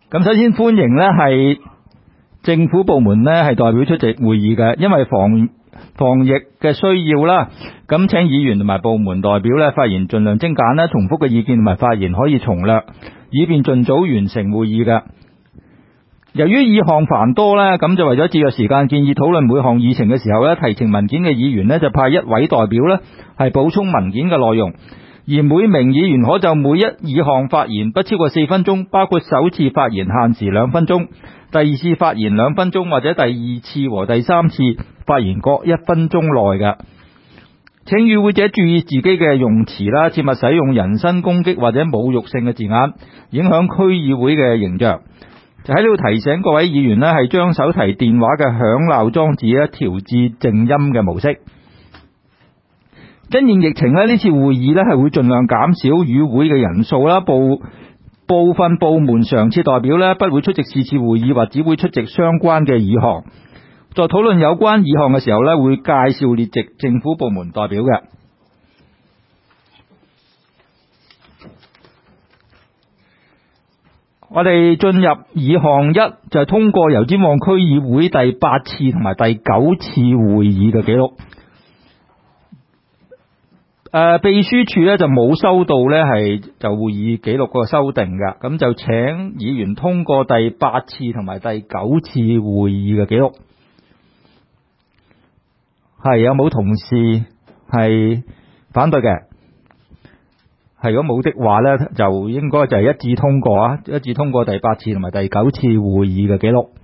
咁首先歡迎呢係政府部門呢係代表出席會議嘅，因為防疫嘅需要啦，咁請議員同埋部門代表呢發言盡量精簡啦，重複嘅意見同埋發言可以從略，以便盡早完成會議嘅。由於議項繁多呢，咁就為咗節約時間，建議討論每項議程嘅時候呢，提呈文件嘅議員呢就派一位代表呢係補充文件嘅內容，而每名議員可就每一議項發言不超過4分鐘，包括首次發言限時2分鐘，第二次發言2分鐘，或者第二次和第三次發言各1分鐘內嘅。請與會者注意自己嘅用詞啦，切勿使用人身攻擊或者侮辱性嘅字眼，影響區議會嘅形象。就喺呢度提醒各位議員呢，係將手提電話嘅響鬧裝置咧調至靜音嘅模式。因應疫情呢，呢次會議呢係會盡量減少與會嘅人數啦。部分部門常設代表呢不會出席是次會議，或只會出席相關嘅議項。在討論有關議項嘅時候呢，會介紹列席政府部門代表嘅。我哋進入議項1，就係通過油尖旺區議會第8次同埋第9次會議嘅記錄。秘書處呢就冇收到呢係就會議記錄個修訂嘅，咁就請議員通過第8次同埋第9次會議嘅記錄。係有冇同事係反對嘅？係如果冇的話呢，就應該就係一致通過啊，一致通過第8次同埋第9次會議嘅記錄。